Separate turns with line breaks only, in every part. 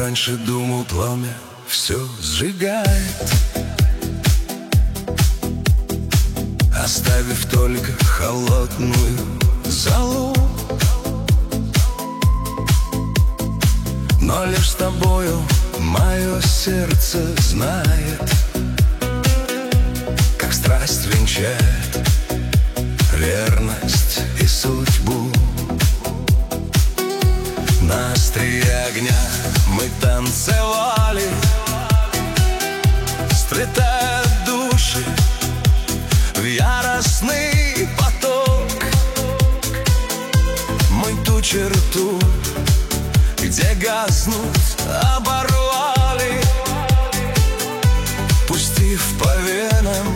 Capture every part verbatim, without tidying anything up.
раньше думал, пламя все сжигает, оставив только холодную золу. Но лишь с тобою мое сердце знает, как страсть венчает верность и судьбу. На острие огня мы танцевали, сплетая души в яростный поток. Мы ту черту, где гаснут, оборвали, пустив по венам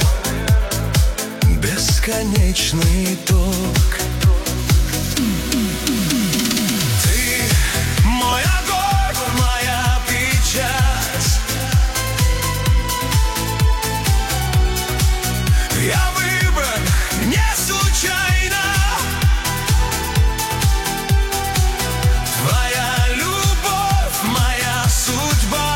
бесконечный ток. Ты мой огонь, моя печать. Я выбран не случайно. Твоя любовь, моя судьба,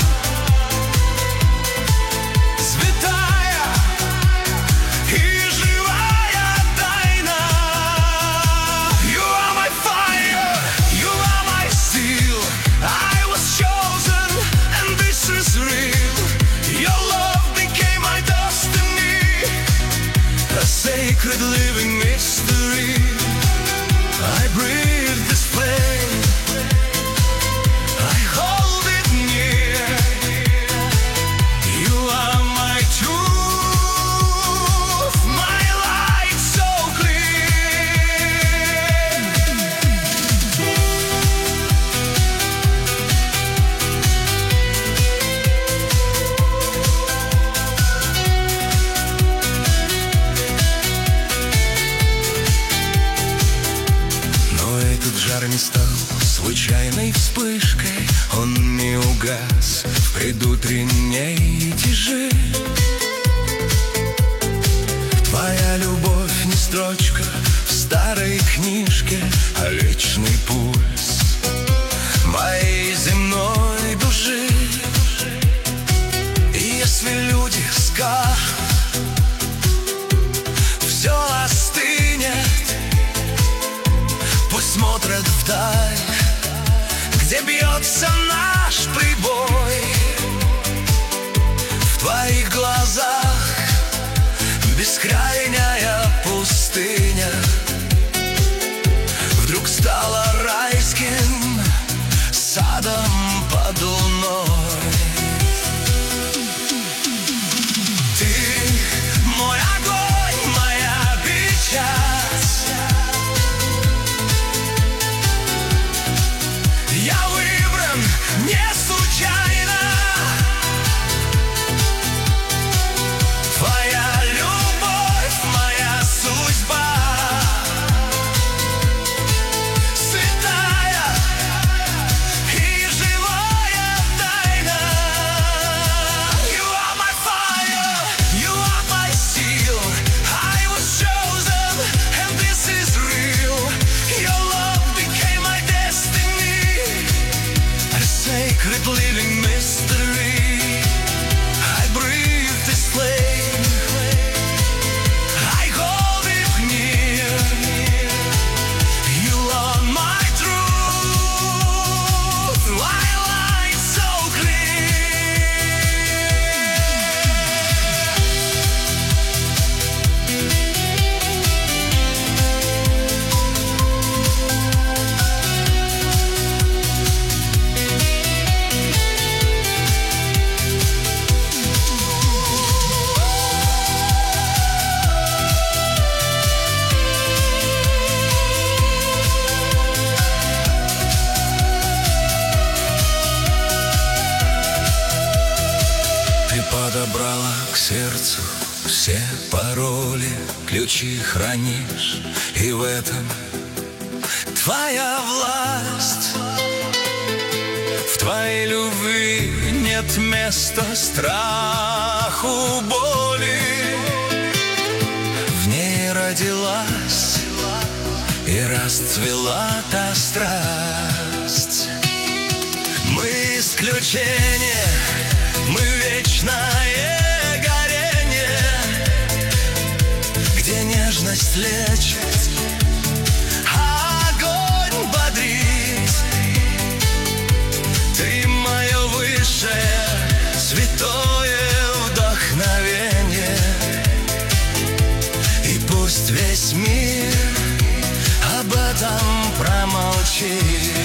святая и живая тайна. You are my fire, you are my steel. I was chosen and this is real. Your love became my destiny, a sacred living mystery. I breathe this flame, I hold it near. You are my truth, my light so clear. Но этот жар не стал случайной вспышкой, он не угас в предутренней тиши. Твоя любовь не строчка в старой книжке, а вечный пульс моей земной души. И если люди скажут, все остынет, пусть смотрят вдаль, где бьется наш прибой. В твоих глазах бескрайняя пустыня вдруг стала райским садом под луной. Ты мой огонь, моя печать. Я выбран не случайно. Твоя любовь, моя судьба, святая и живая тайна. You are my fire, you are my steel. I was chosen and this is real. Your love became my destiny, a sacred living mystery. I breathe this flame, I hold it near. You are my truth, my light so Ты подобрала к сердцу все пароли, ключи хранишь, и в этом твоя власть. В твоей любви нет места страху, боли. В ней родилась и расцвела та страсть. Мы приключение, мы вечное горение, где нежность лечит, а огонь бодрит. Ты мое высшее, святое вдохновение, и пусть весь мир об этом промолчит.